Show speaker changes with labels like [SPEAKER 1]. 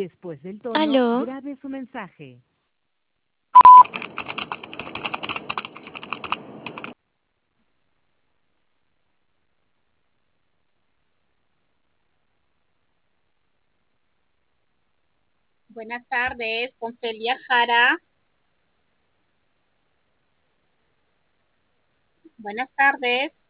[SPEAKER 1] Después del tono,
[SPEAKER 2] Aló,
[SPEAKER 1] grabe su mensaje.
[SPEAKER 3] Buenas tardes, con Celia Jara. Buenas tardes.